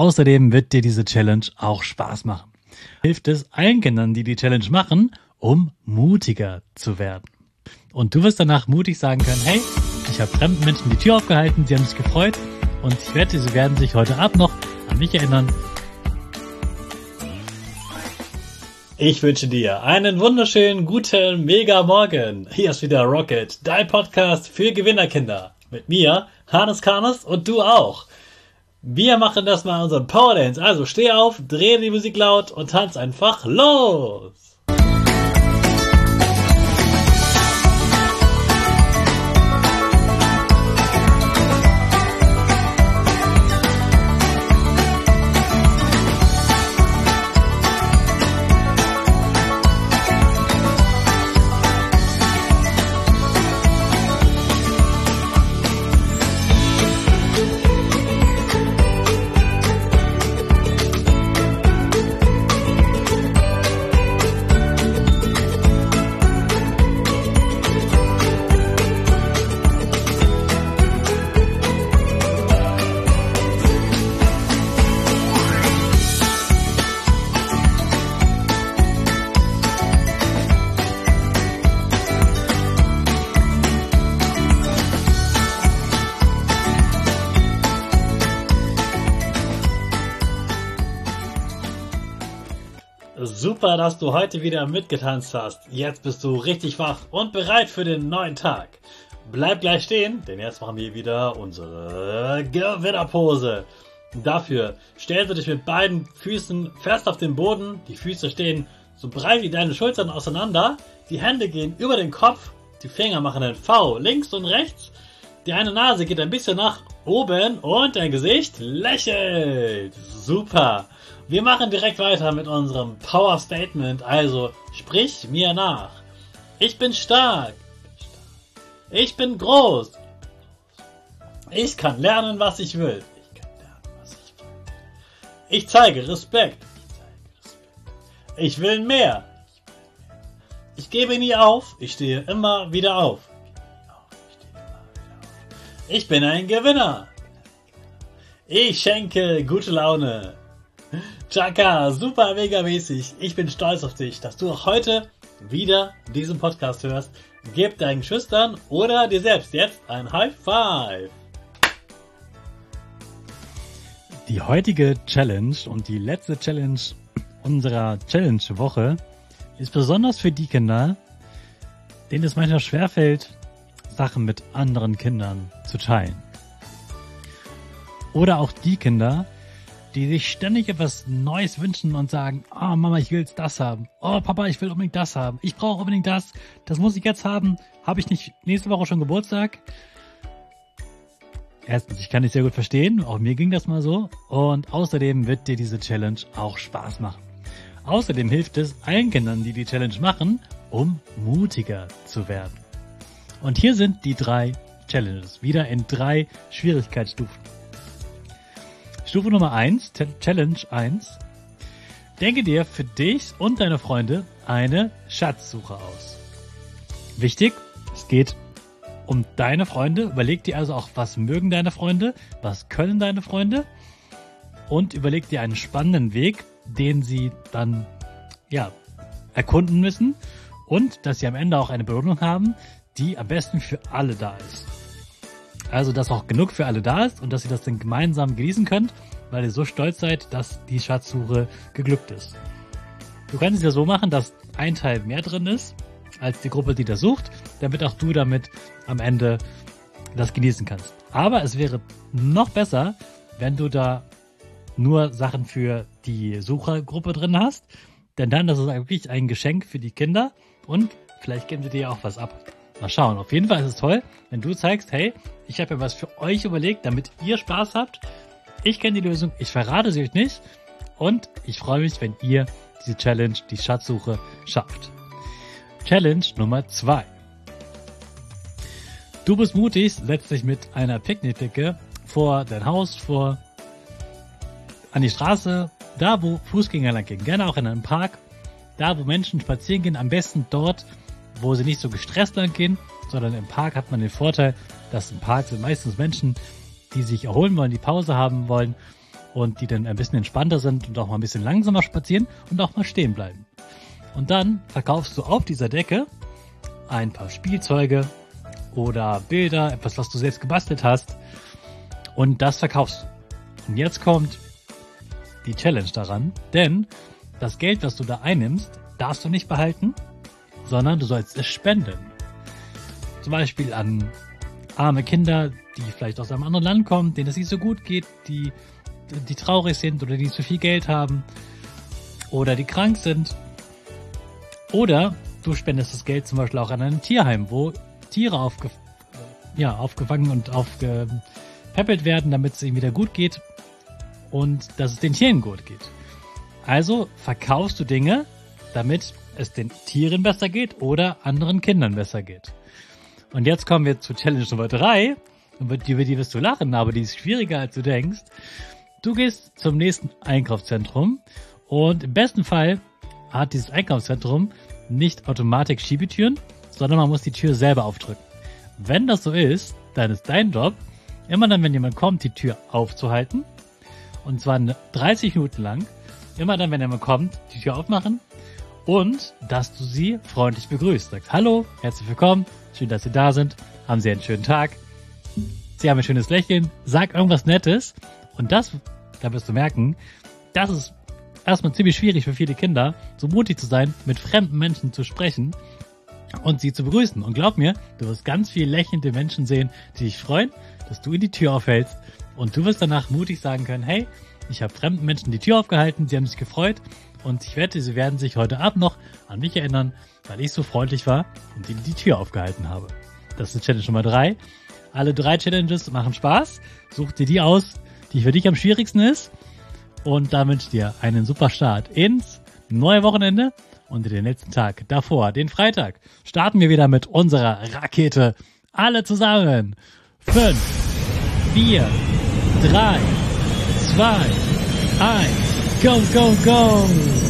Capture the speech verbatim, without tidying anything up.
Außerdem wird dir diese Challenge auch Spaß machen. Hilft es allen Kindern, die die Challenge machen, um mutiger zu werden. Und du wirst danach mutig sagen können, hey, ich habe fremden Menschen die Tür aufgehalten, sie haben sich gefreut und ich wette, sie werden sich heute Abend noch an mich erinnern. Ich wünsche dir einen wunderschönen, guten, mega Morgen. Hier ist wieder Rocket, dein Podcast für Gewinnerkinder. Mit mir, Hannes Karnes und du auch. Wir machen das mal unseren Power Dance. Also steh auf, dreh die Musik laut und tanz einfach los. Super, dass du heute wieder mitgetanzt hast. Jetzt bist du richtig wach und bereit für den neuen Tag. Bleib gleich stehen, denn jetzt machen wir wieder unsere Gewinnerpose. Dafür stellst du dich mit beiden Füßen fest auf den Boden. Die Füße stehen so breit wie deine Schultern auseinander. Die Hände gehen über den Kopf. Die Finger machen ein V links und rechts. Die eine Nase geht ein bisschen nach oben und dein Gesicht lächelt. Super. Wir machen direkt weiter mit unserem Power Statement, also sprich mir nach. Ich bin stark. Ich bin groß. Ich kann lernen, was ich will. Ich kann lernen, was ich will. Ich zeige Respekt. Ich will mehr. Ich gebe nie auf. Ich stehe immer wieder auf. Ich bin ein Gewinner. Ich schenke gute Laune. Chaka, super mega mäßig. Ich bin stolz auf dich, dass du auch heute wieder diesen Podcast hörst. Gib deinen Schüchtern oder dir selbst jetzt ein High Five. Die heutige Challenge und die letzte Challenge unserer Challenge-Woche ist besonders für die Kinder, denen es manchmal schwerfällt, Sachen mit anderen Kindern zu teilen. Oder auch die Kinder, die sich ständig etwas Neues wünschen und sagen, oh Mama, ich will jetzt das haben. Oh Papa, ich will unbedingt das haben. Ich brauche unbedingt das. Das muss ich jetzt haben. Habe ich nicht nächste Woche schon Geburtstag? Erstens, ich kann dich sehr gut verstehen. Auch mir ging das mal so. Und außerdem wird dir diese Challenge auch Spaß machen. Außerdem hilft es allen Kindern, die die Challenge machen, um mutiger zu werden. Und hier sind die drei Challenges. Wieder in drei Schwierigkeitsstufen. Stufe Nummer eins, Challenge eins. Denke dir für dich und deine Freunde eine Schatzsuche aus. Wichtig, es geht um deine Freunde. Überleg dir also auch, was mögen deine Freunde, was können deine Freunde und überleg dir einen spannenden Weg, den sie dann ja erkunden müssen und dass sie am Ende auch eine Belohnung haben, die am besten für alle da ist. Also, dass auch genug für alle da ist und dass ihr das dann gemeinsam genießen könnt, weil ihr so stolz seid, dass die Schatzsuche geglückt ist. Du kannst es ja so machen, dass ein Teil mehr drin ist, als die Gruppe, die das sucht, damit auch du damit am Ende das genießen kannst. Aber es wäre noch besser, wenn du da nur Sachen für die Suchergruppe drin hast, denn dann ist es wirklich ein Geschenk für die Kinder und vielleicht geben sie dir auch was ab. Mal schauen. Auf jeden Fall ist es toll, wenn du zeigst, hey, ich habe mir was für euch überlegt, damit ihr Spaß habt. Ich kenne die Lösung, ich verrate sie euch nicht und ich freue mich, wenn ihr diese Challenge, die Schatzsuche, schafft. Challenge Nummer zwei. Du bist mutig, setz dich mit einer Picknickdecke vor dein Haus, vor an die Straße, da wo Fußgänger lang gehen, gerne auch in einem Park, da wo Menschen spazieren gehen, am besten dort, wo sie nicht so gestresst lang gehen, sondern im Park hat man den Vorteil, dass im Park sind meistens Menschen, die sich erholen wollen, die Pause haben wollen und die dann ein bisschen entspannter sind und auch mal ein bisschen langsamer spazieren und auch mal stehen bleiben. Und dann verkaufst du auf dieser Decke ein paar Spielzeuge oder Bilder, etwas, was du selbst gebastelt hast, und das verkaufst du. Und jetzt kommt die Challenge daran, denn das Geld, das du da einnimmst, darfst du nicht behalten, sondern du sollst es spenden. Zum Beispiel an arme Kinder, die vielleicht aus einem anderen Land kommen, denen es nicht so gut geht, die, die traurig sind oder die zu viel Geld haben oder die krank sind. Oder du spendest das Geld zum Beispiel auch an ein Tierheim, wo Tiere aufge, ja, aufgefangen und aufgepäppelt werden, damit es ihnen wieder gut geht und dass es den Tieren gut geht. Also verkaufst du Dinge, damit es den Tieren besser geht oder anderen Kindern besser geht. Und jetzt kommen wir zu Challenge Nummer drei. Über die, über die wirst du lachen, aber die ist schwieriger, als du denkst. Du gehst zum nächsten Einkaufszentrum und im besten Fall hat dieses Einkaufszentrum nicht Automatik-Schiebetüren, sondern man muss die Tür selber aufdrücken. Wenn das so ist, dann ist dein Job, immer dann, wenn jemand kommt, die Tür aufzuhalten. Und zwar dreißig Minuten lang. Immer dann, wenn jemand kommt, die Tür aufmachen und dass du sie freundlich begrüßt. Sagst, hallo, herzlich willkommen, schön, dass Sie da sind, haben Sie einen schönen Tag, Sie haben ein schönes Lächeln, sag irgendwas Nettes und das, da wirst du merken, das ist erstmal ziemlich schwierig für viele Kinder, so mutig zu sein, mit fremden Menschen zu sprechen und sie zu begrüßen. Und glaub mir, du wirst ganz viele lächelnde Menschen sehen, die dich freuen, dass du ihnen die Tür aufhältst und du wirst danach mutig sagen können, hey, ich habe fremden Menschen die Tür aufgehalten, sie haben sich gefreut und ich wette, sie werden sich heute Abend noch an mich erinnern, weil ich so freundlich war und ihnen die Tür aufgehalten habe. Das ist Challenge Nummer drei. Alle drei Challenges machen Spaß. Such dir die aus, die für dich am schwierigsten ist und da wünsche ich dir einen super Start ins neue Wochenende und den letzten Tag davor, den Freitag, starten wir wieder mit unserer Rakete. Alle zusammen. Fünf, vier, drei, zwei, eins, go, go, go!